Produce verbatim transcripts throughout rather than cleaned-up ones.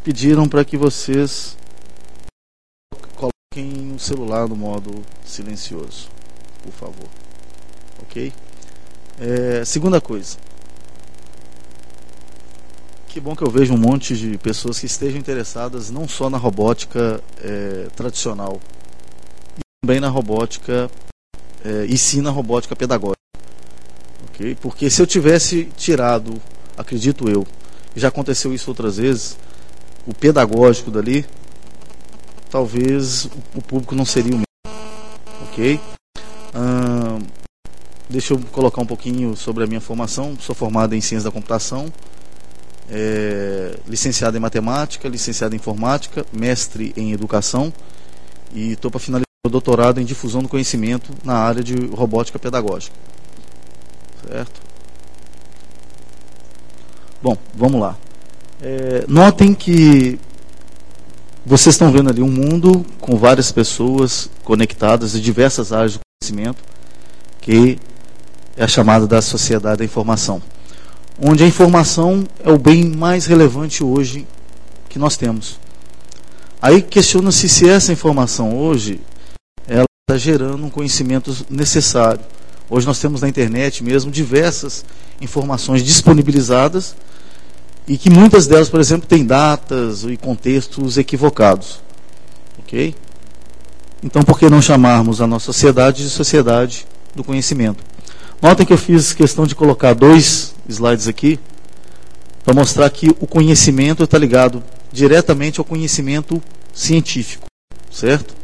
pediram para que vocês coloquem o celular no modo silencioso, por favor. Ok? É, segunda coisa. Que bom que eu vejo um monte de pessoas que estejam interessadas não só na robótica é, tradicional, e também na robótica, é, e sim na robótica pedagógica. Okay? Porque se eu tivesse tirado, acredito eu, já aconteceu isso outras vezes, o pedagógico dali, talvez o público não seria o mesmo. Ok? Hum, deixa eu colocar um pouquinho sobre a minha formação. Sou formado em Ciência da Computação, é, licenciado em Matemática, licenciado em Informática, mestre em Educação, e estou para finalizar o doutorado em Difusão do Conhecimento na área de Robótica Pedagógica. Certo? Bom, vamos lá. É, notem que vocês estão vendo ali um mundo com várias pessoas conectadas de diversas áreas do conhecimento, que é a chamada da sociedade da informação, onde a informação é o bem mais relevante hoje que nós temos. Aí questiona-se se essa informação hoje ela está gerando um conhecimento necessário. Hoje nós temos na internet mesmo diversas informações disponibilizadas e que muitas delas, por exemplo, têm datas e contextos equivocados. Ok? Então, por que não chamarmos a nossa sociedade de sociedade do conhecimento? Notem que eu fiz questão de colocar dois slides aqui para mostrar que o conhecimento está ligado diretamente ao conhecimento científico, certo?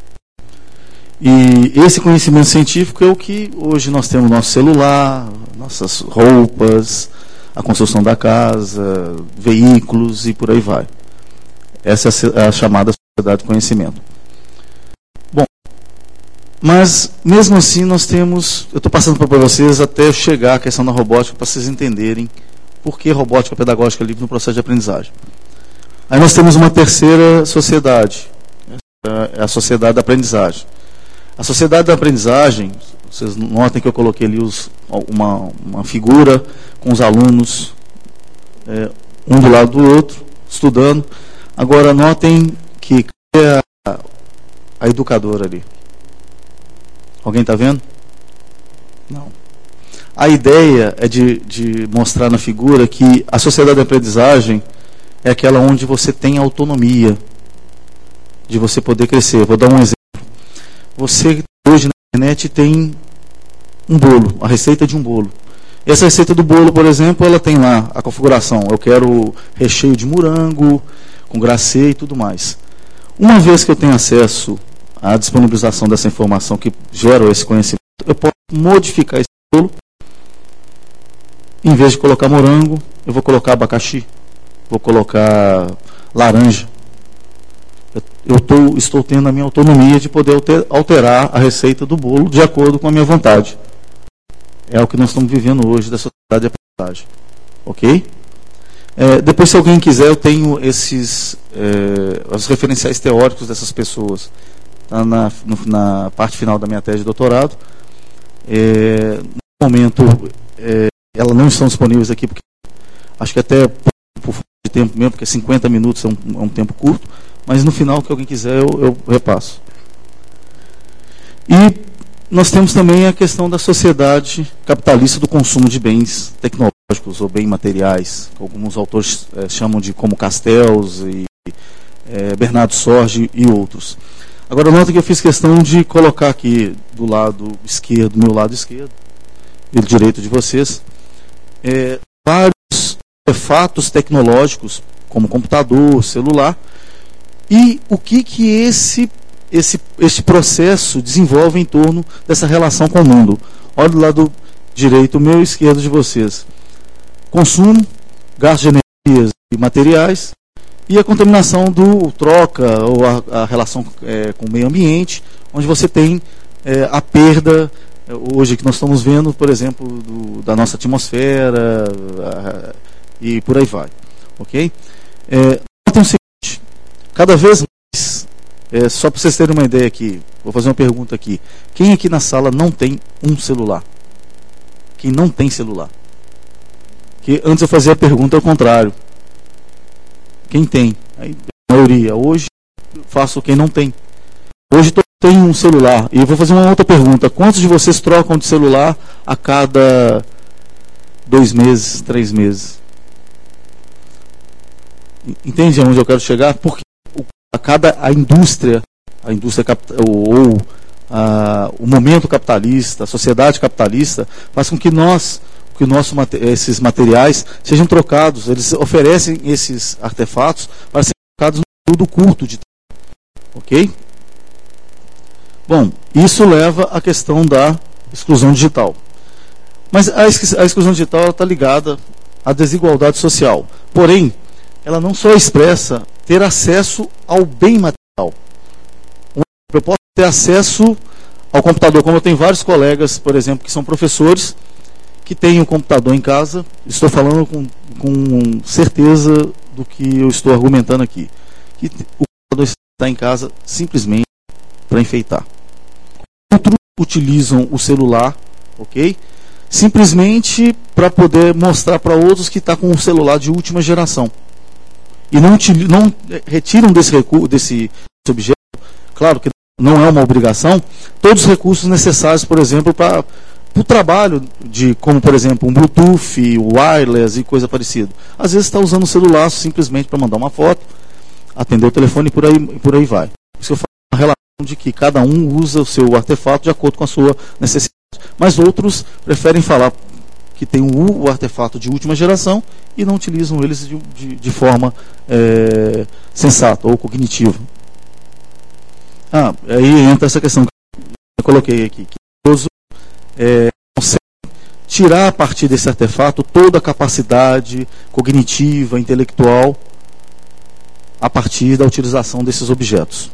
E esse conhecimento científico é o que hoje nós temos no nosso celular, nossas roupas, a construção da casa, veículos e por aí vai. Essa é a chamada sociedade do conhecimento. Bom, mas mesmo assim nós temos, eu estou passando para vocês até chegar à questão da robótica para vocês entenderem por que robótica pedagógica livre no processo de aprendizagem. Aí nós temos uma terceira sociedade, é a sociedade da aprendizagem. A sociedade da aprendizagem, vocês notem que eu coloquei ali os, uma, uma figura com os alunos, é, um do lado do outro, estudando. Agora notem que é a, a educadora ali. Alguém está vendo? Não. A ideia é de, de mostrar na figura que a sociedade da aprendizagem é aquela onde você tem autonomia de você poder crescer. Vou dar um exemplo. Você hoje na internet tem um bolo, a receita de um bolo. Essa receita do bolo, por exemplo, ela tem lá a configuração. Eu quero recheio de morango, com glacê e tudo mais. Uma vez que eu tenho acesso à disponibilização dessa informação que gera esse conhecimento, eu posso modificar esse bolo. Em vez de colocar morango, eu vou colocar abacaxi, vou colocar laranja. Eu tô, estou tendo a minha autonomia de poder alterar a receita do bolo de acordo com a minha vontade. É o que nós estamos vivendo hoje da sociedade de aprendizagem. Ok? É, depois, se alguém quiser, eu tenho esses é, os referenciais teóricos dessas pessoas. Tá na, no, na parte final da minha tese de doutorado. É, no momento, é, elas não estão disponíveis aqui, porque acho que até por falta de tempo mesmo, porque cinquenta minutos é um, é um tempo curto. Mas no final, que alguém quiser, eu, eu repasso. E nós temos também a questão da sociedade capitalista do consumo de bens tecnológicos ou bens materiais, que alguns autores é, chamam de como Castells, e é, Bernardo Sorge e outros. Agora, nota que eu fiz questão de colocar aqui do lado esquerdo, do meu lado esquerdo, e do direito de vocês, é, vários fatos tecnológicos, como computador, celular, e o que, que esse, esse, esse processo desenvolve em torno dessa relação com o mundo. Olha do lado direito, o meu e esquerdo de vocês. Consumo, gasto de energias e materiais, e a contaminação do troca, ou a, a relação é, com o meio ambiente, onde você tem é, a perda, hoje que nós estamos vendo, por exemplo, do, da nossa atmosfera, a, e por aí vai. Ok? É, então, cada vez mais, é, só para vocês terem uma ideia aqui, vou fazer uma pergunta aqui. Quem aqui na sala não tem um celular? Quem não tem celular? Que antes eu fazia a pergunta ao contrário. Quem tem? Aí, a maioria. Hoje, faço quem não tem. Hoje, todo tem um celular. E eu vou fazer uma outra pergunta. Quantos de vocês trocam de celular a cada dois meses, três meses? Entende aonde eu quero chegar? Porque a cada a indústria, a indústria ou, ou a, o momento capitalista, a sociedade capitalista, faz com que nós, que nosso, esses materiais sejam trocados. Eles oferecem esses artefatos para serem trocados num período curto de tempo. Ok? Bom, isso leva à questão da exclusão digital. Mas a exclusão digital está ligada à desigualdade social. Porém, ela não só expressa ter acesso ao bem material. Eu posso ter acesso ao computador, como eu tenho vários colegas, por exemplo, que são professores, que têm um computador em casa. Estou falando com, com certeza do que eu estou argumentando aqui. Que o computador está em casa simplesmente para enfeitar. Outros utilizam o celular, ok? Simplesmente para poder mostrar para outros que está com um celular de última geração. E não, não retiram desse, recurso, desse objeto, claro que não é uma obrigação, todos os recursos necessários, por exemplo, para o trabalho, de, como por exemplo um Bluetooth, wireless e coisa parecida. Às vezes está usando o celular simplesmente para mandar uma foto, atender o telefone e por aí, por aí vai. Por isso que eu falo uma relação de que cada um usa o seu artefato de acordo com a sua necessidade. Mas outros preferem falar que tem o, o artefato de última geração e não utilizam eles de, de, de forma é, sensata ou cognitiva. Ah, aí entra essa questão que eu coloquei aqui, que o uso é, consegue tirar a partir desse artefato toda a capacidade cognitiva, intelectual, a partir da utilização desses objetos.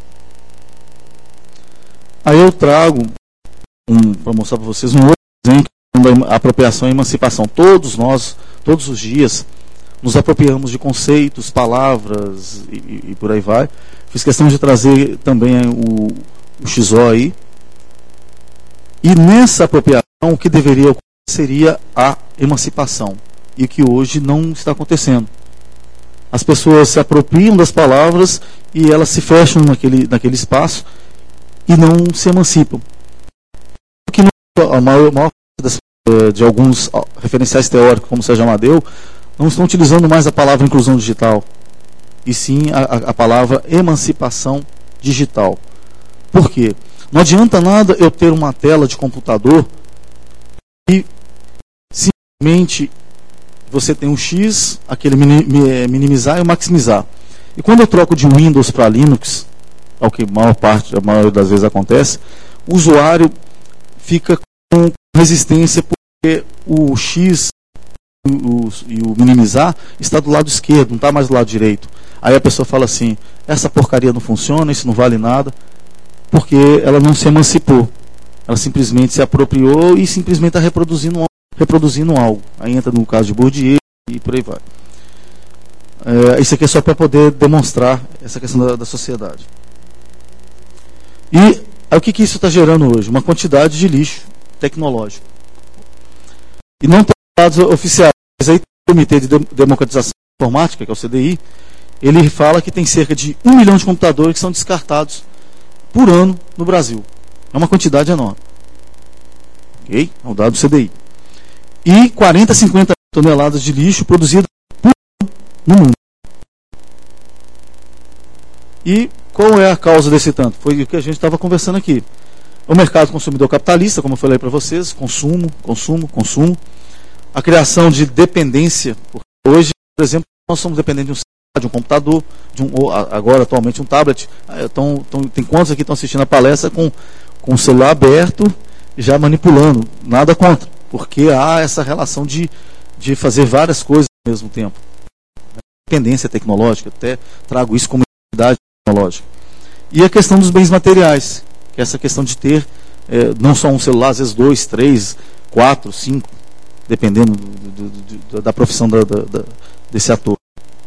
Aí eu trago, um, para mostrar para vocês, um outro exemplo da apropriação e emancipação. Todos nós, todos os dias, nos apropriamos de conceitos, palavras e, e, e por aí vai. Fiz questão de trazer também o, o X O aí. E nessa apropriação, o que deveria ocorrer seria a emancipação. E o que hoje não está acontecendo. As pessoas se apropriam das palavras e elas se fecham naquele, naquele espaço e não se emancipam. Porque a maior, maior das, de alguns referenciais teóricos, como Sérgio Amadeu, não estão utilizando mais a palavra inclusão digital, e sim a, a palavra emancipação digital. Por quê? Não adianta nada eu ter uma tela de computador e simplesmente você tem um X, aquele minimizar e o maximizar. E quando eu troco de Windows para Linux, ao que a maior parte, a maioria das vezes acontece, o usuário fica com resistência porque o X e o, e o minimizar está do lado esquerdo, não está mais do lado direito. Aí a pessoa fala assim, essa porcaria não funciona, isso não vale nada, porque ela não se emancipou. Ela simplesmente se apropriou e simplesmente está reproduzindo, reproduzindo algo. Aí entra no caso de Bourdieu e por aí vai. É, isso aqui é só para poder demonstrar essa questão da, da sociedade. E aí, o que, que isso está gerando hoje? Uma quantidade de lixo tecnológico. E não tem dados oficiais. Mas aí o Comitê de Democratização Informática, que é o C D I, ele fala que tem cerca de um milhão de computadores que são descartados por ano no Brasil. É uma quantidade enorme. Ok? É um dado do C D I. E quarenta, cinquenta toneladas de lixo produzido por ano no mundo. E qual é a causa desse tanto? Foi o que a gente estava conversando aqui. O mercado consumidor capitalista, como eu falei para vocês, consumo, consumo, consumo. A criação de dependência. Porque hoje, por exemplo, nós somos dependentes de um celular, de um computador, de um, agora atualmente um tablet. Então, então, tem quantos aqui estão assistindo a palestra com, com o celular aberto e já manipulando? Nada contra. Porque há essa relação de, de fazer várias coisas ao mesmo tempo. Dependência tecnológica, até trago isso como identidade tecnológica. E a questão dos bens materiais, que é essa questão de ter é, não só um celular, às vezes dois, três, quatro, cinco, dependendo do, do, do, da profissão da, da, da, desse ator.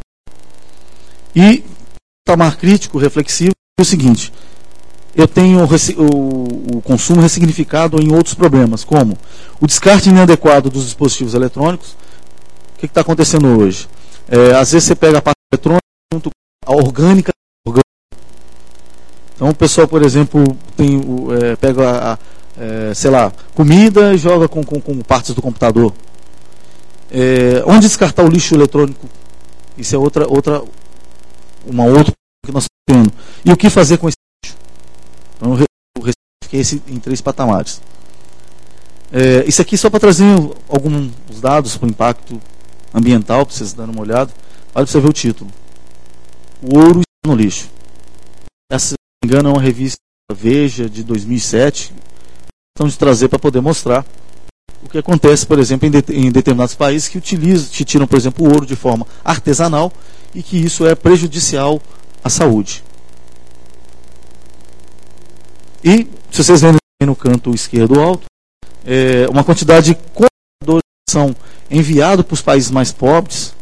E patamar crítico, reflexivo, é o seguinte: eu tenho o, o, o consumo ressignificado em outros problemas, como o descarte inadequado dos dispositivos eletrônicos. O que está acontecendo hoje? É, às vezes você pega a parte eletrônica junto com a orgânica. Então o pessoal, por exemplo, tem, é, pega, a, a, é, sei lá, comida e joga com, com, com partes do computador. É, onde descartar o lixo eletrônico? Isso é outra, outra, uma outra que nós estamos tendo. E o que fazer com esse lixo? Então, o Recife é esse em três patamares. É, isso aqui só para trazer alguns dados para o impacto ambiental, para vocês darem uma olhada. Olha para você ver o título. O ouro está no lixo. Essa, se não me engano, é uma revista Veja de dois mil e sete. Então, de trazer para poder mostrar o que acontece, por exemplo, em, de, em determinados países que utilizam, que tiram, por exemplo, o ouro de forma artesanal e que isso é prejudicial à saúde. E, se vocês verem no canto esquerdo alto, é uma quantidade de computadores que são enviados para os países mais pobres.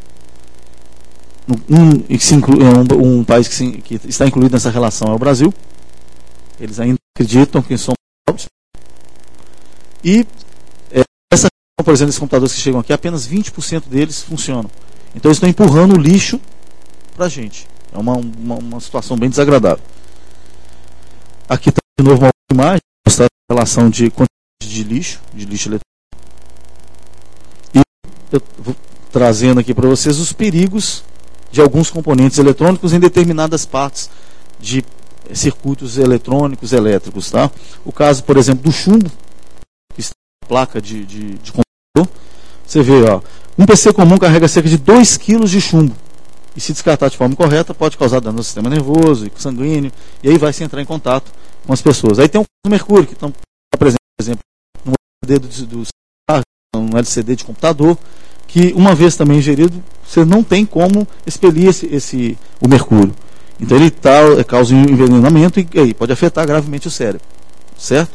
Um, que se inclui, um, um país que, se, que está incluído nessa relação é o Brasil. Eles ainda acreditam que são pobres. E é, essa, por exemplo, esses computadores que chegam aqui, apenas vinte por cento deles funcionam. Então eles estão empurrando o lixo para a gente. É uma, uma, uma situação bem desagradável. Aqui está de novo uma imagem, mostrar a relação de quantidade de lixo, de lixo eletrônico. E eu vou trazendo aqui para vocês os perigos de alguns componentes eletrônicos em determinadas partes de circuitos eletrônicos, elétricos. Tá? O caso, por exemplo, do chumbo, que está na placa de, de, de computador. Você vê, ó, um P C comum carrega cerca de dois quilos de chumbo. E se descartar de forma incorreta, pode causar dano no sistema nervoso e sanguíneo, e aí vai se entrar em contato com as pessoas. Aí tem um caso do mercúrio, que está presente, por exemplo, no L C D do, do um L C D de computador, que uma vez também ingerido, você não tem como expelir esse, esse, o mercúrio. Então ele tá, causa um envenenamento e aí, pode afetar gravemente o cérebro. Certo?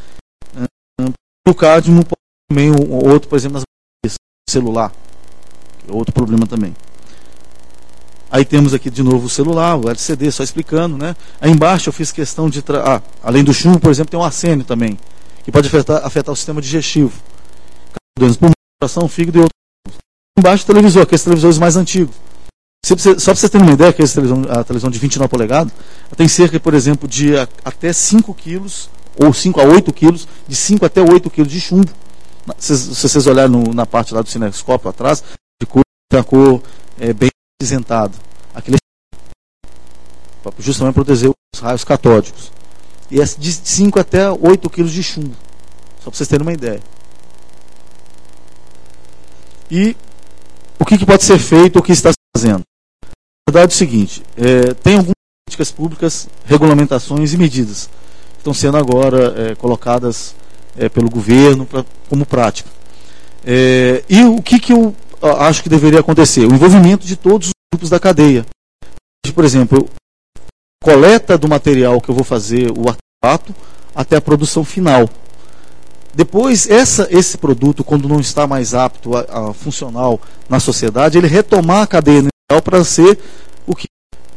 O cádmio pode também, outro, por exemplo, nas baterias celular, que é outro problema também. Aí temos aqui de novo o celular, o L C D, só explicando, né? Aí embaixo eu fiz questão de... Tra... Ah, além do chumbo, por exemplo, tem o arsênio também, que pode afetar, afetar o sistema digestivo. Doenças pulmonares, coração, fígado e outros. Embaixo o televisor, aqueles televisores mais antigos. Só para vocês terem uma ideia, que a televisão, a televisão de vinte e nove polegadas tem cerca, por exemplo, de a, até cinco quilos, ou cinco a oito quilos, de cinco até oito quilos de chumbo. Se, se vocês olharem no, na parte lá do cinescópio atrás, de cor, tem a cor é, bem acinzentada. Aquele justamente para proteger os raios catódicos. E é de cinco até oito quilos de chumbo. Só para vocês terem uma ideia. E o que, que pode ser feito, o que está se fazendo? Na verdade é o seguinte, é, tem algumas políticas públicas, regulamentações e medidas que estão sendo agora é, colocadas é, pelo governo pra, como prática. É, e o que, que eu acho que deveria acontecer? O envolvimento de todos os grupos da cadeia. Por exemplo, coleta do material que eu vou fazer o artefato até a produção final. Depois, essa, esse produto, quando não está mais apto a, a funcional na sociedade, ele retomar a cadeia inicial para ser o que?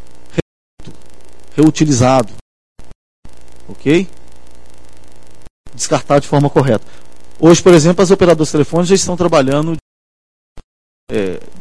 Reutilizado. Ok? Descartar de forma correta. Hoje, por exemplo, as operadoras de telefone já estão trabalhando é,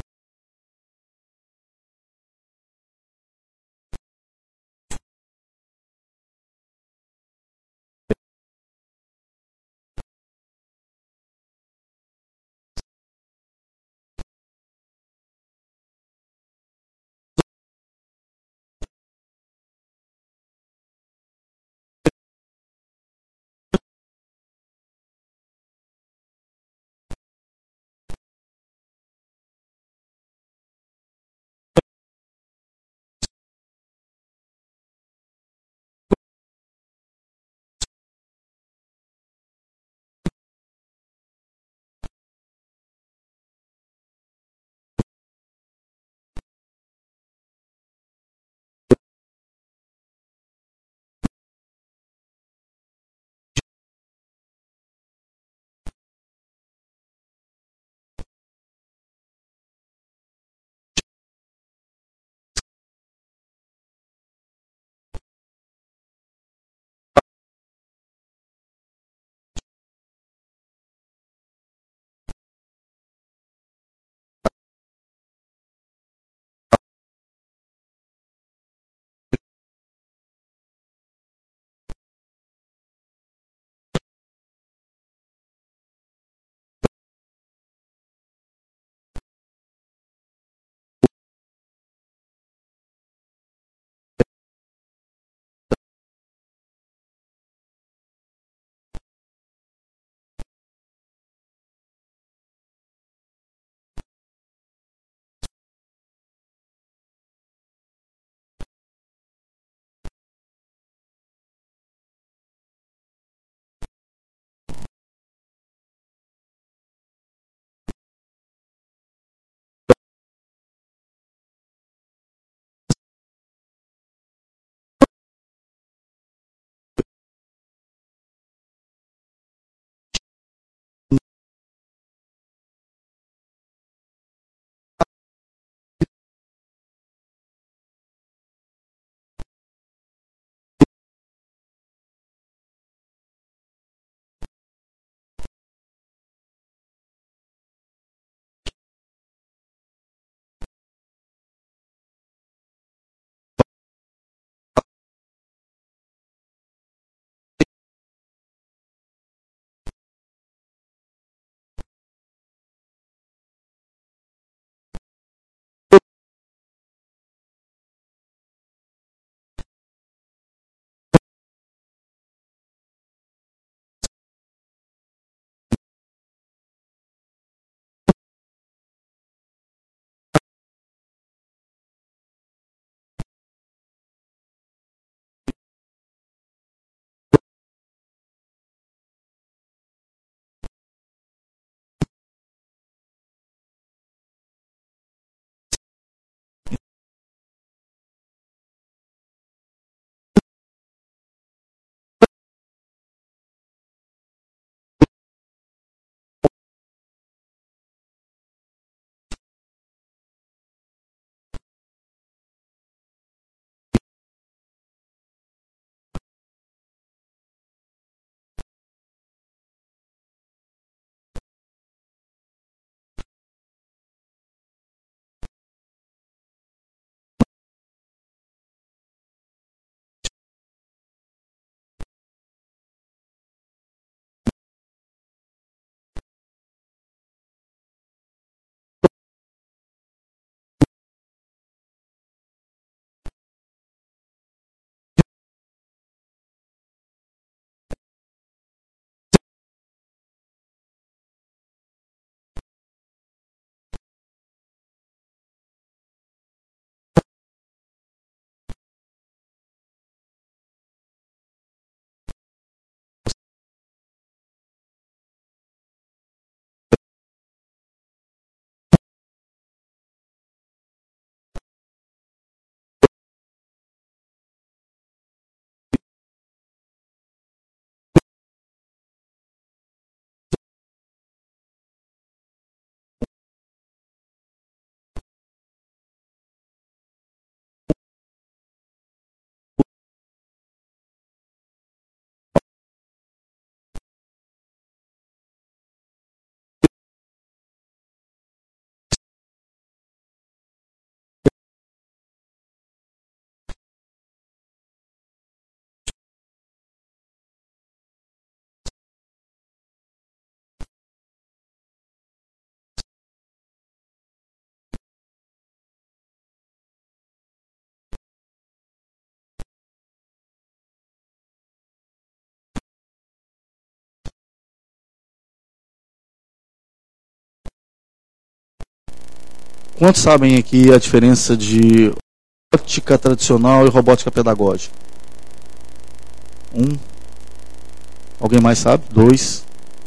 Quantos sabem aqui a diferença de robótica tradicional e robótica pedagógica? Um. Alguém mais sabe? Dois.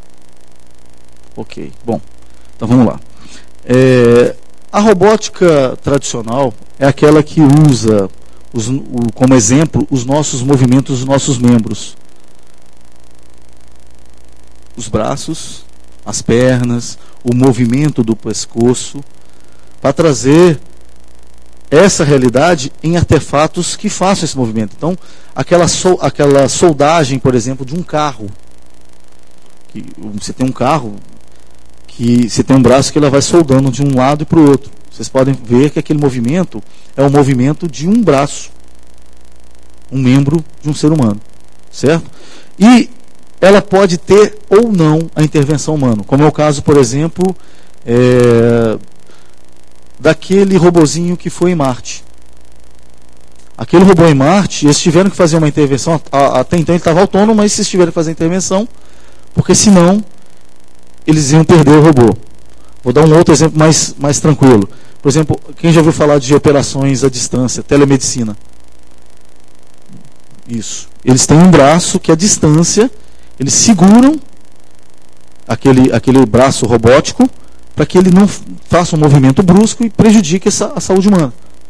Ok. Bom, então vamos lá. É, a robótica tradicional é aquela que usa os, o, como exemplo os nossos movimentos, os nossos membros. Os braços, as pernas, o movimento do pescoço, para trazer essa realidade em artefatos que façam esse movimento. Então, aquela, sol, aquela soldagem, por exemplo, de um carro. Que você tem um carro que você tem um braço que ela vai soldando de um lado e para o outro. Vocês podem ver que aquele movimento é o movimento de um braço, um membro de um ser humano, certo? E ela pode ter ou não a intervenção humana, como é o caso, por exemplo, é, daquele robozinho que foi em Marte. Aquele robô em Marte, eles tiveram que fazer uma intervenção, até então ele estava autônomo, mas eles tiveram que fazer a intervenção, porque senão eles iam perder o robô. Vou dar um outro exemplo mais, mais tranquilo. Por exemplo, quem já ouviu falar de operações à distância, telemedicina? Isso. Eles têm um braço que à distância, eles seguram aquele, aquele braço robótico para que ele não faça um movimento brusco e prejudique essa, a saúde humana.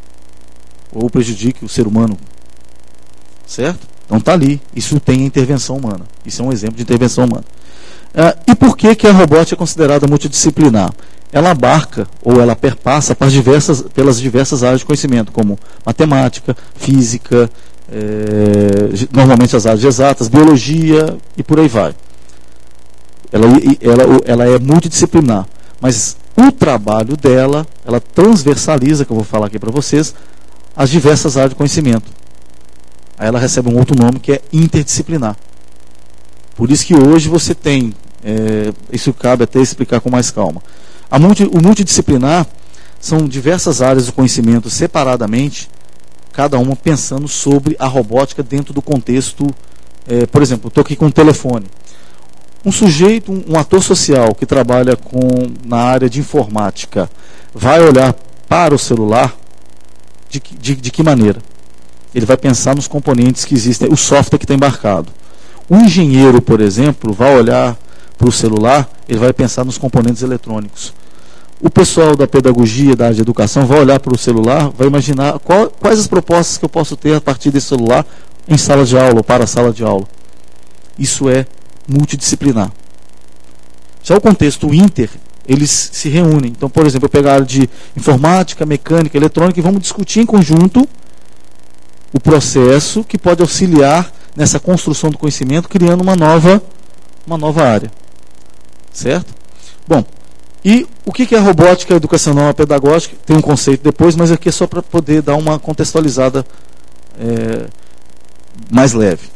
Ou prejudique o ser humano. Certo? Então está ali. Isso tem a intervenção humana. Isso é um exemplo de intervenção humana. Ah, e por que, que a robótica é considerada multidisciplinar? Ela abarca, ou ela perpassa pelas diversas, pelas diversas áreas de conhecimento, como matemática, física, é, normalmente as áreas exatas, biologia e por aí vai. Ela, ela, ela é multidisciplinar, mas o trabalho dela, ela transversaliza, que eu vou falar aqui para vocês, as diversas áreas de conhecimento. Aí ela recebe um outro nome que é interdisciplinar. Por isso que hoje você tem, é, isso cabe até explicar com mais calma. A multi, o multidisciplinar são diversas áreas do conhecimento separadamente, cada uma pensando sobre a robótica dentro do contexto. É, por exemplo, estou aqui com um telefone. Um sujeito, um, um ator social que trabalha com, na área de informática, vai olhar para o celular de, de, de que maneira? Ele vai pensar nos componentes que existem, o software que está embarcado. O engenheiro, por exemplo, vai olhar para o celular, ele vai pensar nos componentes eletrônicos. O pessoal da pedagogia, da área de educação, vai olhar para o celular, vai imaginar qual, quais as propostas que eu posso ter a partir desse celular em sala de aula ou para a sala de aula. Isso é multidisciplinar. Já o contexto inter, eles se reúnem. Então, por exemplo, eu pego a área de informática, mecânica, eletrônica e vamos discutir em conjunto o processo que pode auxiliar nessa construção do conhecimento, criando uma nova, uma nova área. Certo? Bom, e o que é a robótica educacional pedagógica? Tem um conceito depois, mas aqui é só para poder dar uma contextualizada é, mais leve.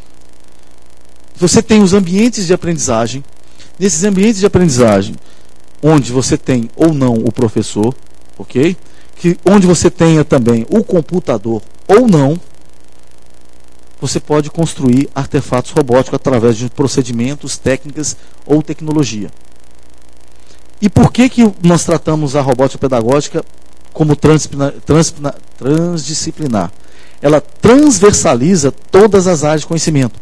Você tem os ambientes de aprendizagem. Nesses ambientes de aprendizagem, onde você tem ou não o professor, ok? Que, onde você tenha também o computador ou não, você pode construir artefatos robóticos através de procedimentos, técnicas ou tecnologia. E por que, que nós tratamos a robótica pedagógica como transdisciplinar, transdisciplinar? Ela transversaliza todas as áreas de conhecimento.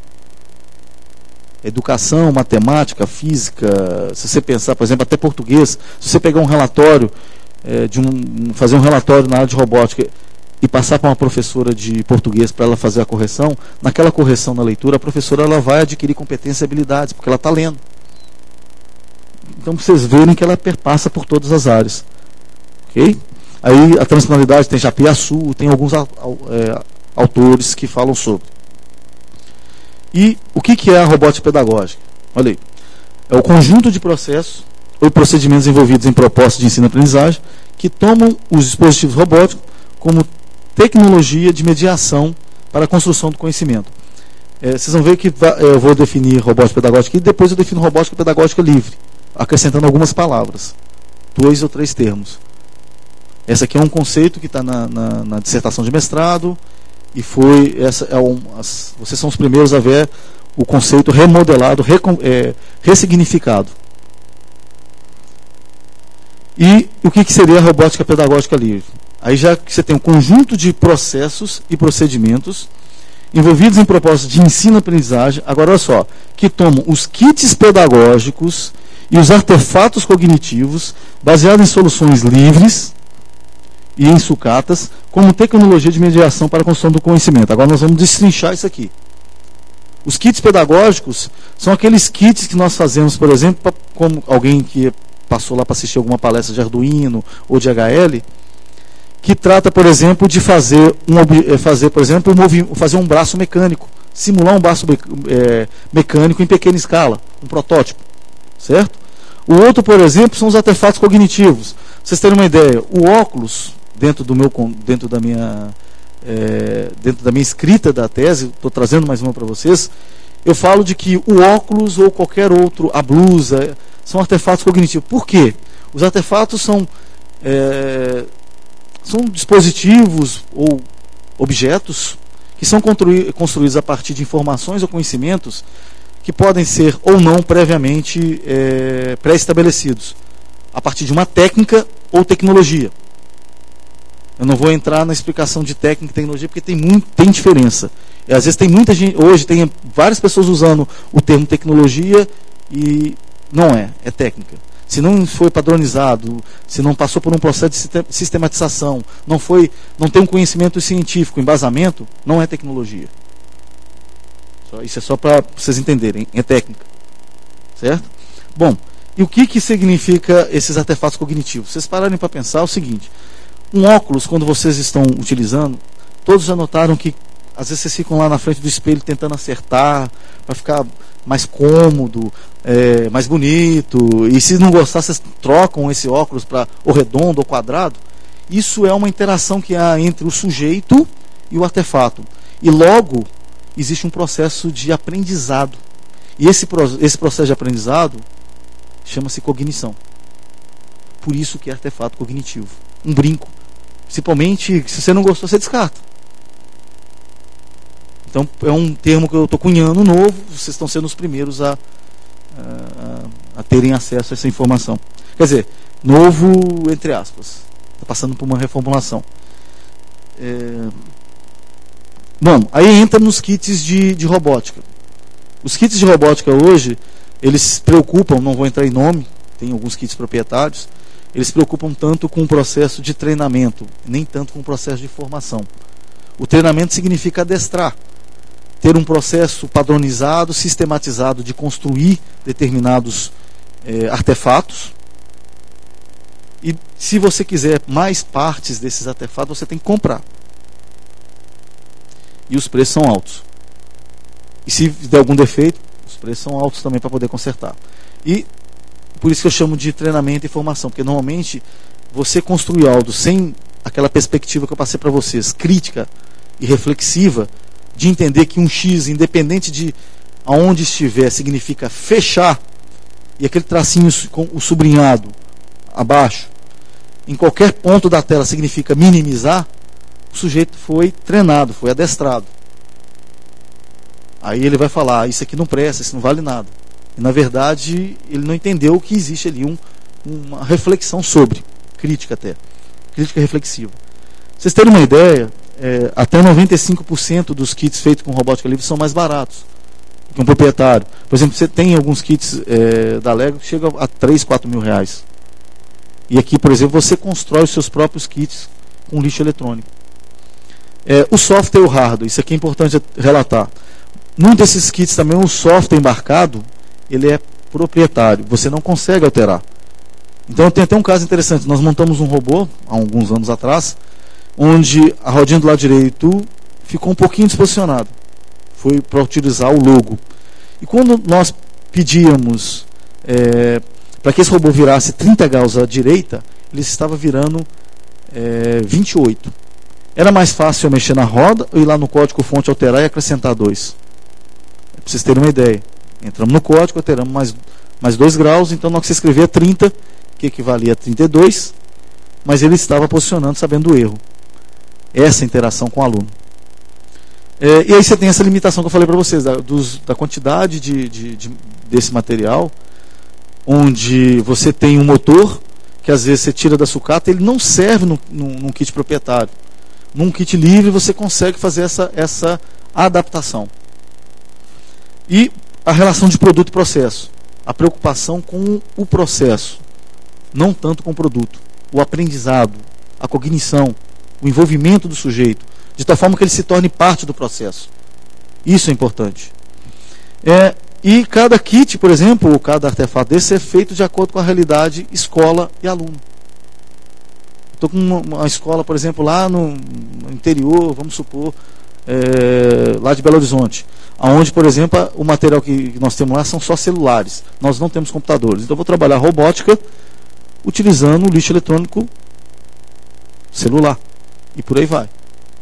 Educação, matemática, física, se você pensar, por exemplo, até português, se você pegar um relatório, é, de um, fazer um relatório na área de robótica e passar para uma professora de português para ela fazer a correção, naquela correção na leitura, a professora ela vai adquirir competência e habilidades, porque ela está lendo. Então, para vocês verem que ela perpassa por todas as áreas. Ok? Aí, a transdisciplinaridade tem Japiaçu, tem alguns é, autores que falam sobre. E o que, que é a robótica pedagógica? Olha aí. É o conjunto de processos ou procedimentos envolvidos em propostas de ensino-aprendizagem que tomam os dispositivos robóticos como tecnologia de mediação para a construção do conhecimento. É, vocês vão ver que eu vou definir robótica pedagógica e depois eu defino robótica pedagógica livre, acrescentando algumas palavras, dois ou três termos. Esse aqui é um conceito que está na, na, na dissertação de mestrado e foi essa é um, as, vocês são os primeiros a ver o conceito remodelado, recon, é, ressignificado. E o que, que seria a robótica pedagógica livre? Aí já que você tem um conjunto de processos e procedimentos envolvidos em propósitos de ensino-aprendizagem, agora olha só, que tomam os kits pedagógicos e os artefatos cognitivos baseados em soluções livres e em sucatas, como tecnologia de mediação para a construção do conhecimento. Agora nós vamos destrinchar isso aqui. Os kits pedagógicos são aqueles kits que nós fazemos, por exemplo, pra, como alguém que passou lá para assistir alguma palestra de Arduino ou de H L, que trata, por exemplo, de fazer, um, fazer por exemplo, um, fazer um braço mecânico, simular um braço é, mecânico em pequena escala, um protótipo, certo? O outro, por exemplo, são os artefatos cognitivos. Pra vocês terem uma ideia, o óculos, dentro, do meu, dentro, da, minha, é, dentro da minha escrita da tese, estou trazendo mais uma para vocês, eu falo de que o óculos ou qualquer outro, a blusa, são artefatos cognitivos. Por quê? Os artefatos são... É, são dispositivos ou objetos que são construídos a partir de informações ou conhecimentos que podem ser ou não previamente é, pré-estabelecidos, a partir de uma técnica ou tecnologia. Eu não vou entrar na explicação de técnica e tecnologia porque tem, muito, tem diferença. E, às vezes tem muita gente, hoje tem várias pessoas usando o termo tecnologia e não é, é técnica. Se não foi padronizado, se não passou por um processo de sistematização, não, foi, não tem um conhecimento científico, embasamento, não é tecnologia. Isso é só para vocês entenderem, é técnica. Certo? Bom, e o que, que significa esses artefatos cognitivos? Vocês pararem para pensar o seguinte, um óculos, quando vocês estão utilizando, todos já notaram que às vezes vocês ficam lá na frente do espelho tentando acertar, para ficar mais cômodo, é, mais bonito, e se não gostar, vocês trocam esse óculos para o redondo ou quadrado. Isso é uma interação que há entre o sujeito e o artefato. E logo, existe um processo de aprendizado. E esse, esse processo de aprendizado chama-se cognição. Por isso que é artefato cognitivo. Um brinco. Principalmente, se você não gostou, você descarta. Então, é um termo que eu estou cunhando novo, vocês estão sendo os primeiros a, a, a terem acesso a essa informação. Quer dizer, novo entre aspas. Está passando por uma reformulação. É... Bom, aí entra nos kits de, de robótica. Os kits de robótica hoje, eles se preocupam, não vou entrar em nome, tem alguns kits proprietários, eles se preocupam tanto com o processo de treinamento, nem tanto com o processo de formação. O treinamento significa adestrar, ter um processo padronizado, sistematizado de construir determinados é, artefatos. E se você quiser mais partes desses artefatos, você tem que comprar. E os preços são altos. E se der algum defeito, os preços são altos também para poder consertar. E por isso que eu chamo de treinamento e formação, porque normalmente você construir algo sem aquela perspectiva que eu passei para vocês, crítica e reflexiva, de entender que um X, independente de aonde estiver, significa fechar, e aquele tracinho com o sublinhado abaixo, em qualquer ponto da tela significa minimizar, o sujeito foi treinado, foi adestrado. Aí ele vai falar, isso aqui não presta, isso não vale nada. E na verdade, ele não entendeu que existe ali um, uma reflexão sobre, crítica até, crítica reflexiva. Pra vocês terem uma ideia, é, até noventa e cinco por cento dos kits feitos com robótica livre são mais baratos que um proprietário. Por exemplo, você tem alguns kits é, da Lego que chegam a três, quatro mil reais. E aqui, por exemplo, você constrói os seus próprios kits com lixo eletrônico. É, o software e o hardware, isso aqui é importante relatar. Muitos desses kits também, o software embarcado, ele é proprietário, você não consegue alterar. Então tem até um caso interessante, nós montamos um robô, há alguns anos atrás, onde a rodinha do lado direito ficou um pouquinho desposicionada. Foi para utilizar o logo. E quando nós pedíamos é, para que esse robô virasse trinta graus à direita, ele estava virando é, vinte e oito. Era mais fácil eu mexer na roda ou ir lá no código-fonte alterar e acrescentar dois? Para vocês terem uma ideia. Entramos no código, alteramos mais, mais dois graus, então na hora que você escrevia trinta, que equivalia a trinta e dois, mas ele estava posicionando sabendo do erro. Essa interação com o aluno. É, e aí você tem essa limitação que eu falei para vocês, da, dos, da quantidade de, de, de, desse material, onde você tem um motor que às vezes você tira da sucata, ele não serve no, no, num kit proprietário. Num kit livre você consegue fazer essa, essa adaptação. E a relação de produto e processo. A preocupação com o processo, não tanto com o produto. O aprendizado, a cognição, o envolvimento do sujeito, de tal forma que ele se torne parte do processo. Isso é importante. É, e cada kit, por exemplo, ou cada artefato desse é feito de acordo com a realidade escola e aluno. Estou com uma, uma escola, por exemplo, lá no, no interior, vamos supor, é, lá de Belo Horizonte, onde, por exemplo, o material que nós temos lá são só celulares. Nós não temos computadores. Então eu vou trabalhar robótica utilizando o lixo eletrônico celular. E por aí vai.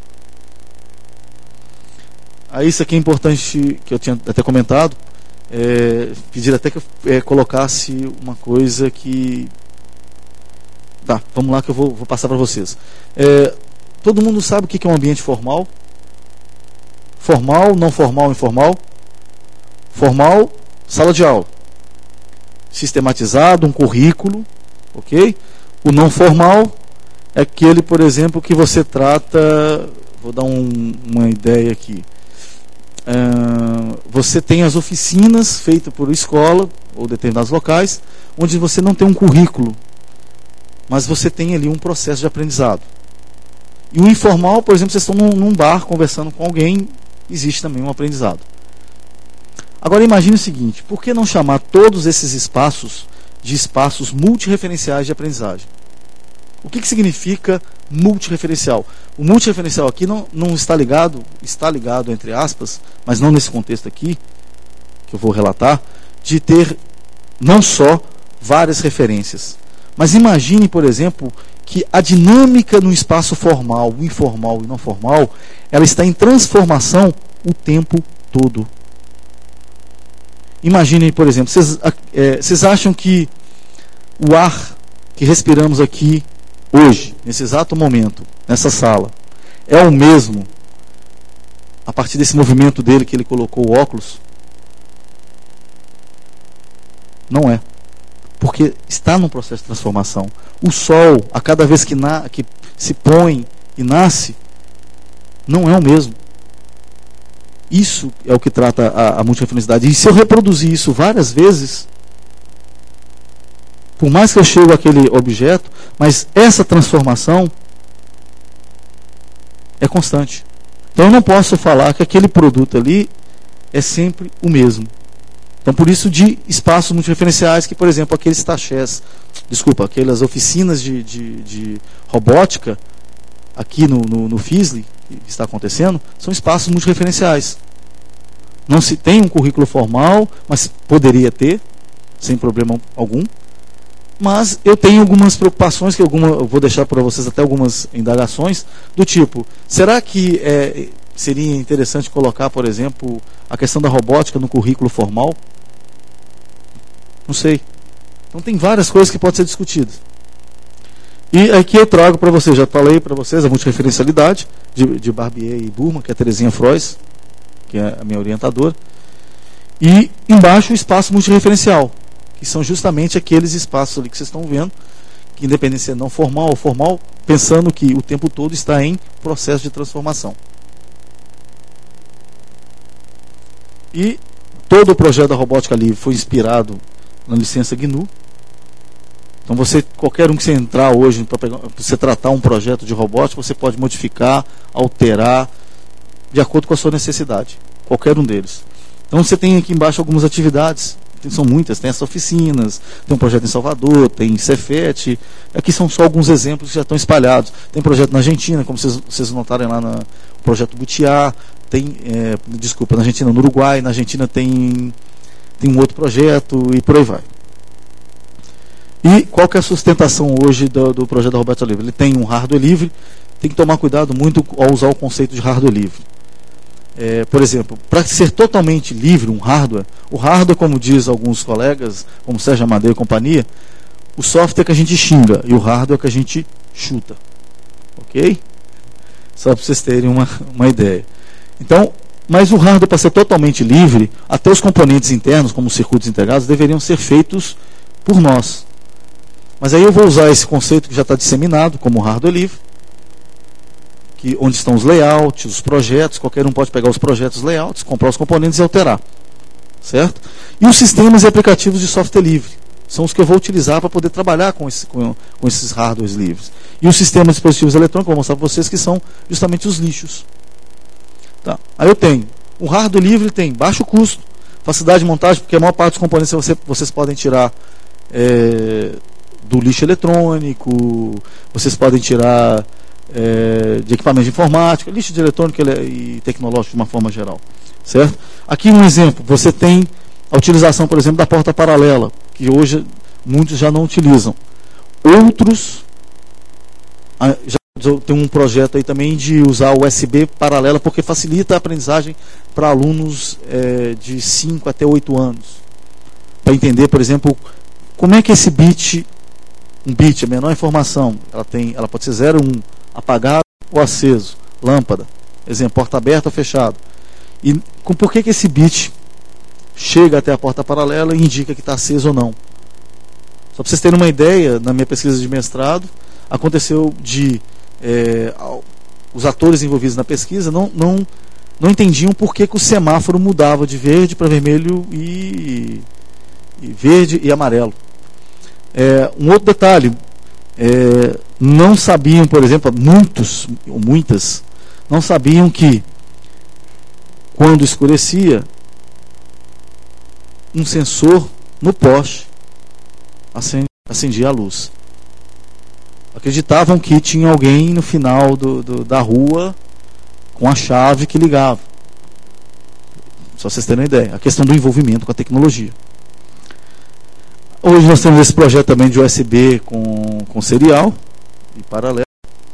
Aí isso aqui é importante, que eu tinha até comentado, é, pedir até que eu é, colocasse uma coisa que... Tá, vamos lá que eu vou, vou passar para vocês. É, todo mundo sabe o que é um ambiente formal? Formal, não formal, informal? Formal, sala de aula. Sistematizado, um currículo, ok? O não formal é aquele, por exemplo, que você trata... Vou dar um, uma ideia aqui. Uh, você tem as oficinas feitas por escola ou determinados locais, onde você não tem um currículo, mas você tem ali um processo de aprendizado. E o informal, por exemplo, vocês estão num, num bar conversando com alguém, existe também um aprendizado. Agora imagine o seguinte: por que não chamar todos esses espaços de espaços multireferenciais de aprendizagem? O que, que significa multireferencial? O multireferencial aqui não, não está ligado, está ligado entre aspas, mas não nesse contexto aqui, que eu vou relatar, de ter não só várias referências. Mas imagine, por exemplo, que a dinâmica no espaço formal, informal e não formal, ela está em transformação o tempo todo. Imaginem, por exemplo, vocês, é, vocês acham que o ar que respiramos aqui hoje, nesse exato momento, nessa sala, é o mesmo a partir desse movimento dele que ele colocou o óculos? Não é. Porque está num processo de transformação. O sol, a cada vez que, na, que se põe e nasce, não é o mesmo. Isso é o que trata a, a multireferencialidade. E se eu reproduzir isso várias vezes, por mais que eu chegue àquele objeto, mas essa transformação é constante. Então eu não posso falar que aquele produto ali é sempre o mesmo. Então por isso de espaços multireferenciais, que por exemplo aqueles tachés, desculpa, aquelas oficinas de, de, de robótica, aqui no, no, no Fisley, que está acontecendo, são espaços multireferenciais. Não se tem um currículo formal, mas poderia ter, sem problema algum. Mas eu tenho algumas preocupações, que alguma, eu vou deixar para vocês até algumas indagações, do tipo, será que é, seria interessante colocar, por exemplo, a questão da robótica no currículo formal? Não sei. Então tem várias coisas que podem ser discutidas. E aqui eu trago para vocês, já falei para vocês, a multireferencialidade de, de Barbier e Burman, que é a Terezinha Frois, que é a minha orientadora. E embaixo o espaço multireferencial, que são justamente aqueles espaços ali que vocês estão vendo, que independente se é não formal ou formal, pensando que o tempo todo está em processo de transformação. E todo o projeto da Robótica Livre foi inspirado na licença G N U. Então você, qualquer um que você entrar hoje para você tratar um projeto de robótica, você pode modificar, alterar, de acordo com a sua necessidade. Qualquer um deles. Então você tem aqui embaixo algumas atividades. São muitas, tem essas oficinas, tem um projeto em Salvador, tem Cefet. Aqui são só alguns exemplos que já estão espalhados. Tem projeto na Argentina, como vocês, vocês notarem lá no projeto Butiá, tem, é, desculpa, na Argentina, no Uruguai, na Argentina tem, tem um outro projeto e por aí vai. E qual que é a sustentação hoje do, do projeto da Robótica Livre? Ele tem um hardware livre, tem que tomar cuidado muito ao usar o conceito de hardware livre. É, por exemplo, para ser totalmente livre um hardware, o hardware, como diz alguns colegas, como Sérgio Amadeu e companhia, o software que a gente xinga e o hardware que a gente chuta. Ok? Só para vocês terem uma, uma ideia. Então, mas o hardware, para ser totalmente livre, até os componentes internos, como os circuitos integrados, deveriam ser feitos por nós. Mas aí eu vou usar esse conceito que já está disseminado, como hardware livre, que, onde estão os layouts, os projetos, qualquer um pode pegar os projetos, os layouts, comprar os componentes e alterar. Certo? E os sistemas e aplicativos de software livre. São os que eu vou utilizar para poder trabalhar com, esse, com, com esses hardwares livres. E os sistemas de dispositivos eletrônicos, vou mostrar para vocês, que são justamente os lixos. Tá. Aí eu tenho, o hardware livre tem baixo custo, facilidade de montagem, porque a maior parte dos componentes você, vocês podem tirar é, do lixo eletrônico, vocês podem tirar é, de equipamento de informática, lixo de eletrônico e tecnológico de uma forma geral. Certo? Aqui um exemplo, você tem a utilização, por exemplo, da porta paralela, que hoje muitos já não utilizam. Outros, já tem um projeto aí também de usar o U S B paralela, porque facilita a aprendizagem para alunos é, de cinco até oito anos. Para entender, por exemplo, como é que esse bit, um bit, a menor informação, ela, tem, ela pode ser zero, um, apagado ou aceso, lâmpada, exemplo, porta aberta ou fechada. E com, por que, que esse bit chega até a porta paralela e indica que está aceso ou não? Só para vocês terem uma ideia, na minha pesquisa de mestrado, aconteceu de é, os atores envolvidos na pesquisa não, não, não entendiam por que, que o semáforo mudava de verde para vermelho e, e verde e amarelo. É, um outro detalhe, é, não sabiam, por exemplo, muitos ou muitas não sabiam que quando escurecia, um sensor no poste acendia, acendia a luz. Acreditavam que tinha alguém no final do, do, da rua com a chave que ligava. Só vocês terem uma ideia. A questão do envolvimento com a tecnologia. Hoje nós temos esse projeto também de U S B com, com serial e paralelo.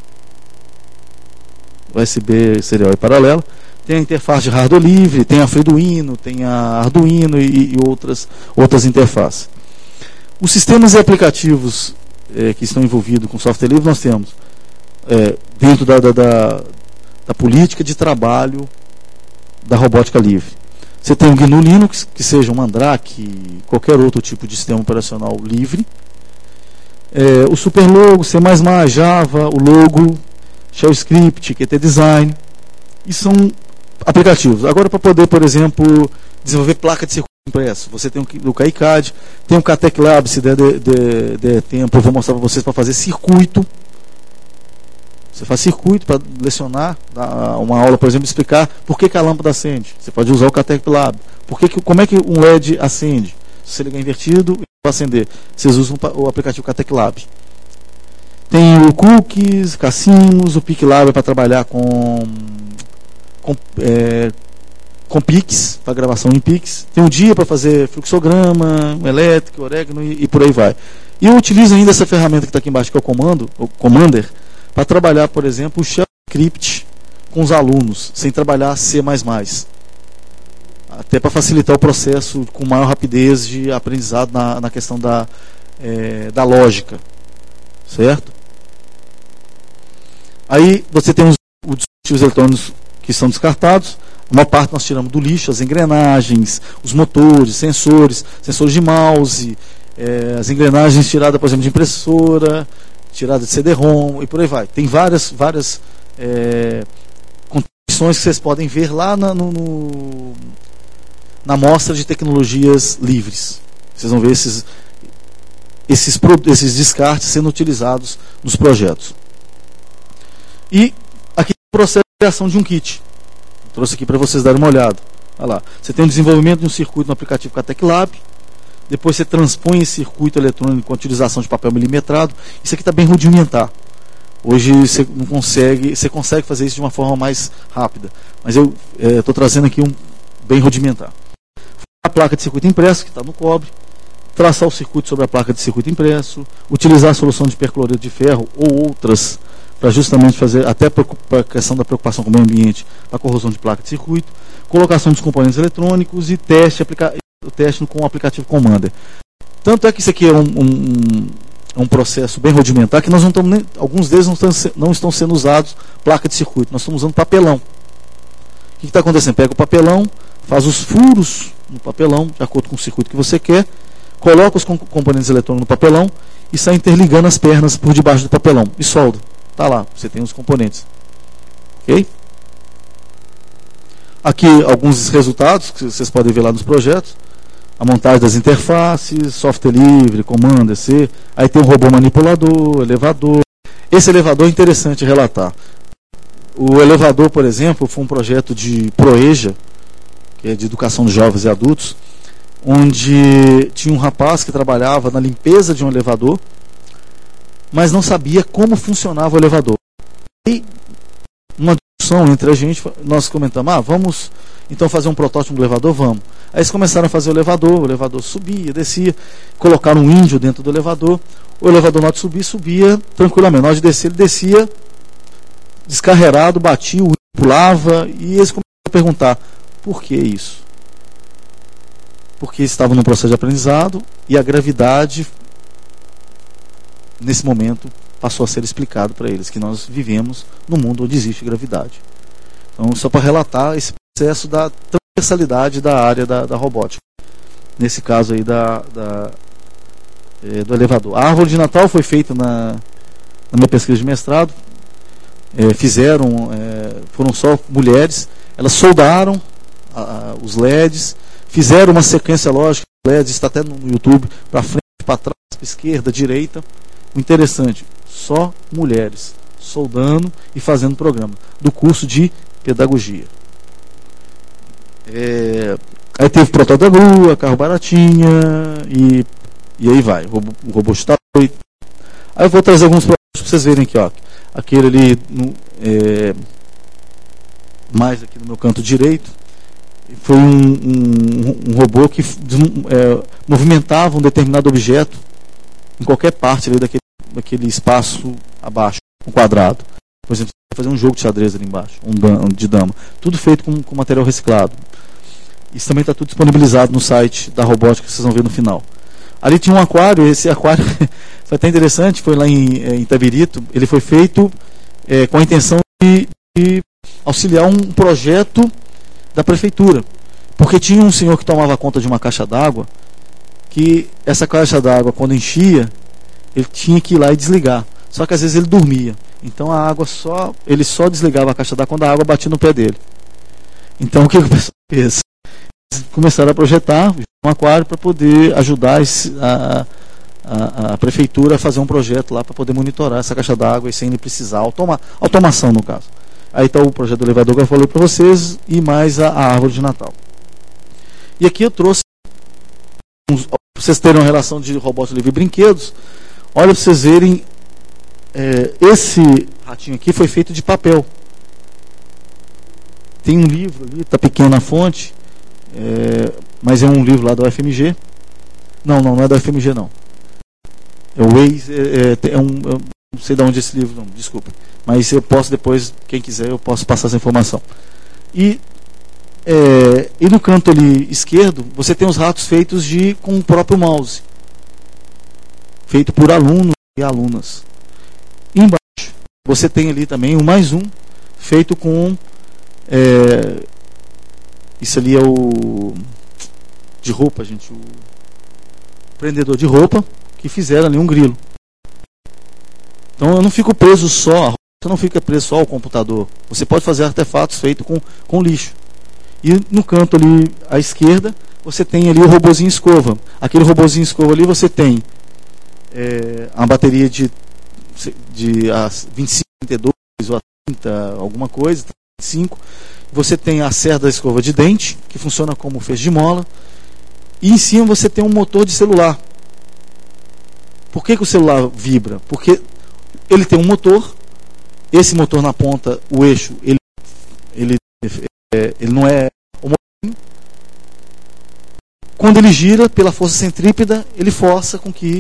U S B serial e paralelo. Tem a interface de hardware livre, tem a Arduino, tem a Arduino e, e outras, outras interfaces. Os sistemas e aplicativos é, que estão envolvidos com software livre, nós temos é, dentro da, da, da, da política de trabalho da robótica livre. Você tem o G N U Linux, que seja um Mandrake, qualquer outro tipo de sistema operacional livre. É, o Superlogo, C mais mais, Java, o Logo, Shell Script, Q T Design. E são aplicativos. Agora, para poder, por exemplo, desenvolver placa de circuito impresso, você tem o KiCad, tem o Katec Lab, se der, der, der, der tempo, eu vou mostrar para vocês para fazer circuito. Você faz circuito para lecionar, dar uma aula, por exemplo, explicar por que, que a lâmpada acende. Você pode usar o Katec Lab. Por que que, como é que um L E D acende? Se você ligar invertido, vai acender. Vocês usam o aplicativo Katec Lab. Tem o Cookies, Cassinos, o PicLab para trabalhar com com, é, com Pix, para gravação em Pix. Tem um dia para fazer fluxograma, elétrico, orégano e, e por aí vai. E eu utilizo ainda essa ferramenta que está aqui embaixo, que é o Comando, o Commander, para trabalhar, por exemplo, o Shell Script com os alunos, sem trabalhar C mais mais. Até para facilitar o processo com maior rapidez de aprendizado na, na questão da, é, da lógica. Certo? Aí você tem os, os dispositivos eletrônicos que são descartados. Uma parte nós tiramos do lixo, as engrenagens, os motores, sensores, sensores de mouse, é, as engrenagens tiradas, por exemplo, de impressora, tirada de C D ROM e por aí vai. Tem várias, várias é, condições que vocês podem ver lá na, no, no, na mostra de tecnologias livres. Vocês vão ver esses, esses, esses descartes sendo utilizados nos projetos. E aqui o processo de criação de um kit. Eu trouxe aqui para vocês darem uma olhada. Olha lá. Você tem o desenvolvimento de um circuito no aplicativo Katec Lab. Depois você transpõe esse circuito eletrônico com a utilização de papel milimetrado. Isso aqui está bem rudimentar. Hoje você não consegue, você consegue fazer isso de uma forma mais rápida. Mas eu estou é, trazendo aqui um bem rudimentar. A placa de circuito impresso, que está no cobre. Traçar o circuito sobre a placa de circuito impresso. Utilizar a solução de percloreto de ferro ou outras para justamente fazer, até para a questão da preocupação com o meio ambiente, a corrosão de placa de circuito. Colocação dos componentes eletrônicos e teste aplica o teste com o aplicativo Commander. Tanto é que isso aqui é um, um, um processo bem rudimentar, que nós não estamos nem, alguns deles não estão, não estão sendo usados placa de circuito, nós estamos usando papelão. O que está acontecendo? Pega o papelão, faz os furos no papelão, de acordo com o circuito que você quer, coloca os componentes eletrônicos no papelão e sai interligando as pernas por debaixo do papelão. E solda. Está lá, você tem os componentes. Ok? Aqui alguns resultados que vocês podem ver lá nos projetos. A montagem das interfaces, software livre, comando, E C. Aí tem o robô manipulador, elevador. Esse elevador é interessante relatar. O elevador, por exemplo, foi um projeto de Proeja, que é de educação de jovens e adultos, onde tinha um rapaz que trabalhava na limpeza de um elevador, mas não sabia como funcionava o elevador. E uma discussão entre a gente, nós comentamos, ah, vamos então fazer um protótipo do elevador? Vamos. Aí eles começaram a fazer o elevador, o elevador subia, descia, colocaram um índio dentro do elevador, o elevador na hora de subir, subia tranquilamente. Na hora de descer, ele descia descarregado, batia, o índio pulava, e eles começaram a perguntar, por que isso? Porque estavam num processo de aprendizado e a gravidade, nesse momento, passou a ser explicado para eles, que nós vivemos num mundo onde existe gravidade. Então, só para relatar esse processo da transversalidade da área da, da robótica. Nesse caso aí da, da, é, do elevador. A árvore de Natal foi feita na, na minha pesquisa de mestrado. É, fizeram, é, foram só mulheres, elas soldaram a, a, os L E Ds, fizeram uma sequência lógica, L E Ds, está até no YouTube, para frente, para trás, para esquerda, direita. O interessante, só mulheres soldando e fazendo programa do curso de pedagogia. É, aí teve protótipo da grua, carro baratinha e, e aí vai, o robô, o robô está. Aí eu vou trazer alguns protótipos para vocês verem aqui, ó. Aquele ali no, é, mais aqui no meu canto direito foi um, um, um robô que é, movimentava um determinado objeto em qualquer parte ali daquele, daquele espaço abaixo, um quadrado. Por exemplo, fazer um jogo de xadrez ali embaixo, um de dama. Tudo feito com, com material reciclado. Isso também está tudo disponibilizado no site da robótica que vocês vão ver no final. Ali tinha um aquário, esse aquário foi até interessante, foi lá em, em Itabirito, ele foi feito é, com a intenção de, de auxiliar um projeto da prefeitura. Porque tinha um senhor que tomava conta de uma caixa d'água, que essa caixa d'água, quando enchia, ele tinha que ir lá e desligar. Só que às vezes ele dormia. Então a água só, ele só desligava a caixa d'água quando a água batia no pé dele. Então o que o pessoal fez? Eles começaram a projetar um aquário para poder ajudar esse, a, a, a prefeitura a fazer um projeto lá para poder monitorar essa caixa d'água e sem ele precisar, automa, automação no caso. Aí está o projeto do elevador que eu falei para vocês e mais a, a árvore de Natal. E aqui eu trouxe, para vocês terem uma relação de robótica livre e brinquedos, olha para vocês verem, é, esse ratinho aqui foi feito de papel. Tem um livro ali, está pequeno na fonte, é, mas é um livro lá da U F M G. Não, não, não é da U F M G não. É o Waze, é, é, é um, eu não sei de onde é esse livro, não, desculpa. Mas eu posso depois, quem quiser, eu posso passar essa informação. E, é, e no canto ali esquerdo, você tem os ratos feitos de, com o próprio mouse. Feito por alunos e alunas. E embaixo, você tem ali também o mais um, feito com... É, isso ali é o... de roupa, gente. O prendedor de roupa, que fizeram ali um grilo. Então eu não fico preso só, você não fica preso só ao computador. Você pode fazer artefatos feitos com, com lixo. E no canto ali à esquerda, você tem ali o robozinho escova. Aquele robozinho escova ali, você tem é, uma bateria de, de a vinte e cinco, trinta e dois ou a trinta, alguma coisa, trinta e cinco. Você tem a serra da escova de dente, que funciona como feixe de mola. E em cima você tem um motor de celular. Por que, que o celular vibra? Porque ele tem um motor, esse motor na ponta, o eixo, ele, ele, é, ele não é homogêneo. Quando ele gira pela força centrípeta, ele força com que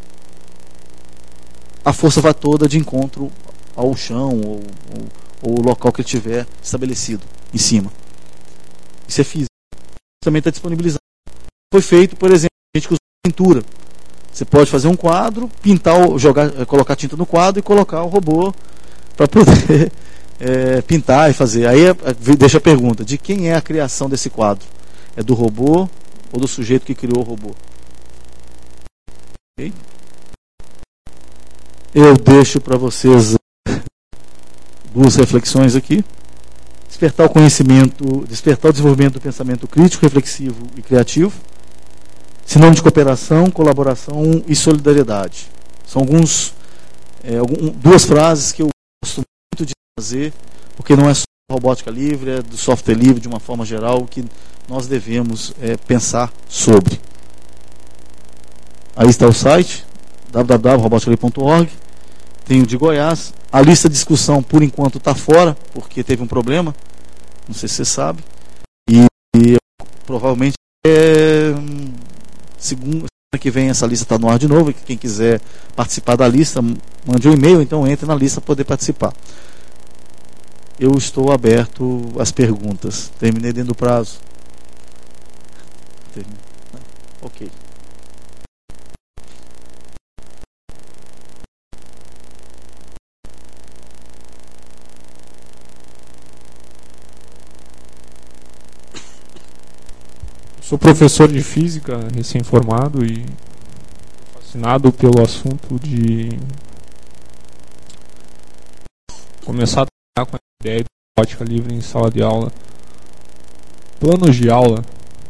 a força vá toda de encontro ao chão ou, ou, ou o local que ele tiver estabelecido em cima. Isso é física. Também está disponibilizado. Foi feito, por exemplo, a gente que usa pintura. Você pode fazer um quadro, pintar, jogar, colocar tinta no quadro e colocar o robô para poder é, pintar e fazer. Aí deixa a pergunta, de quem é a criação desse quadro? É do robô ou do sujeito que criou o robô? Okay? eu deixo para vocês duas reflexões aqui. Despertar o conhecimento, despertar o desenvolvimento do pensamento crítico, reflexivo e criativo. Sinônimo de cooperação, colaboração e solidariedade. São alguns, é, algum, duas frases que eu gosto muito de fazer, porque não é só robótica livre, é do software livre de uma forma geral que nós devemos é, pensar sobre. Aí está o site, w w w ponto robótica livre ponto org. Tem o de Goiás. A lista de discussão, por enquanto, está fora, porque teve um problema. Não sei se você sabe. E, e provavelmente, é, segunda que vem, essa lista está no ar de novo. E quem quiser participar da lista, mande um e-mail, então entre na lista para poder participar. Eu estou aberto às perguntas. Terminei dentro do prazo. Terminei. Ok. Sou professor de física, recém-formado, e fascinado pelo assunto de começar a trabalhar com a ideia de robótica livre em sala de aula. Planos de aula.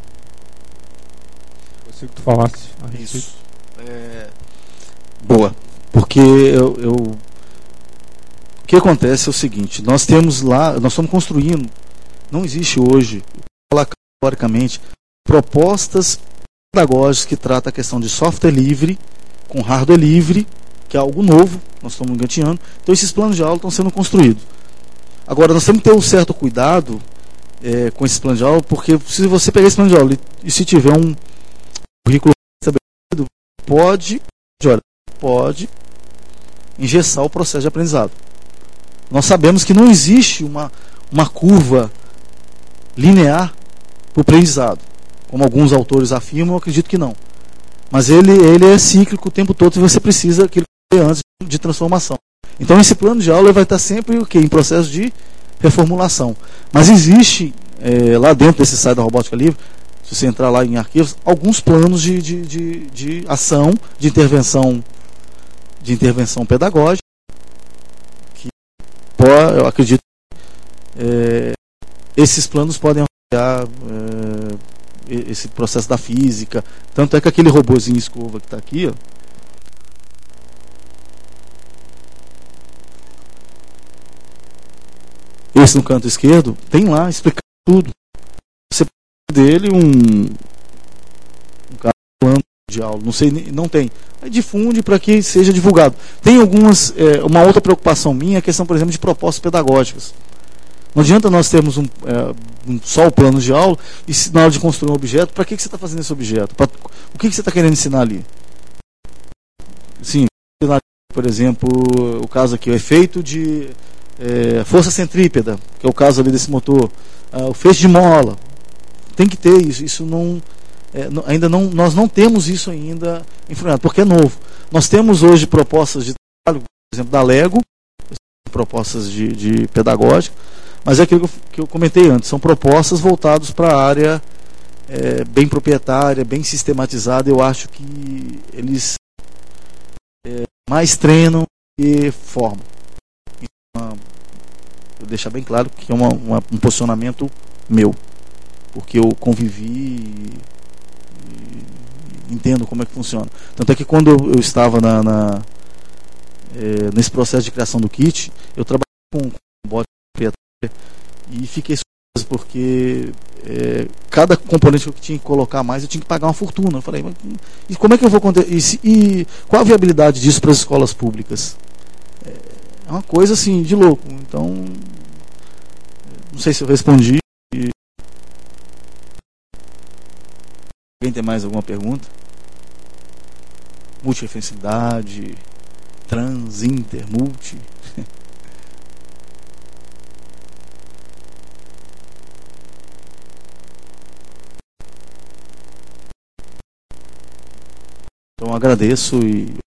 Você que tu falasse a respeito. Isso. É... Boa. Porque eu, eu... o que acontece é o seguinte, nós temos lá, nós estamos construindo, não existe hoje, categoricamente, propostas pedagógicas que tratam a questão de software livre, com hardware livre, que é algo novo, nós estamos engateando. Então esses planos de aula estão sendo construídos. Agora, nós temos que ter um certo cuidado é, com esses planos de aula, porque se você pegar esse plano de aula e, e se tiver um currículo estabelecido, pode, pode engessar o processo de aprendizado. Nós sabemos que não existe uma, uma curva linear para o aprendizado. Como alguns autores afirmam, eu acredito que não. Mas ele, ele é cíclico o tempo todo e você precisa aquilo que eu falei antes de transformação. Então esse plano de aula vai estar sempre o quê? Em processo de reformulação. Mas existe, é, lá dentro desse site da Robótica Livre, se você entrar lá em arquivos, alguns planos de, de, de, de ação, de intervenção, de intervenção pedagógica, que eu acredito que é, esses planos podem auxiliar é, esse processo da física. Tanto é que aquele robozinho escova que está aqui, ó, esse no canto esquerdo, tem lá explicando tudo. Você pode dele um, um plano de aula, não sei, não tem. Aí difunde para que seja divulgado. Tem algumas, é, uma outra preocupação minha, a questão, por exemplo, de propostas pedagógicas. Não adianta nós termos um, é, um, só o plano de aula e se, na hora de construir um objeto, para que, que você está fazendo esse objeto? Pra, o que, que você está querendo ensinar ali? Sim, por exemplo, o caso aqui, o efeito de é, força centrípeta, que é o caso ali desse motor, ah, o feixe de mola. Tem que ter isso. Isso não, é, não, ainda não, nós não temos isso ainda informado, porque é novo. Nós temos hoje propostas de trabalho, por exemplo, da Lego, propostas de, de pedagógica. Mas é aquilo que eu comentei antes, são propostas voltadas para a área é, bem proprietária, bem sistematizada. Eu acho que eles é, mais treinam e formam. Então, eu deixar bem claro que é uma, uma, um posicionamento meu, porque eu convivi e, e entendo como é que funciona. Tanto é que quando eu, eu estava na, na, é, nesse processo de criação do kit, eu trabalhei com, com bot proprietário e fiquei surpreso porque é, cada componente que eu tinha que colocar mais eu tinha que pagar uma fortuna. Eu falei, mas e como é que eu vou e, e qual a viabilidade disso para as escolas públicas? É uma coisa assim de louco. Então não sei se eu respondi. Alguém tem mais alguma pergunta? Multireferencialidade, trans, inter, multi. Então agradeço e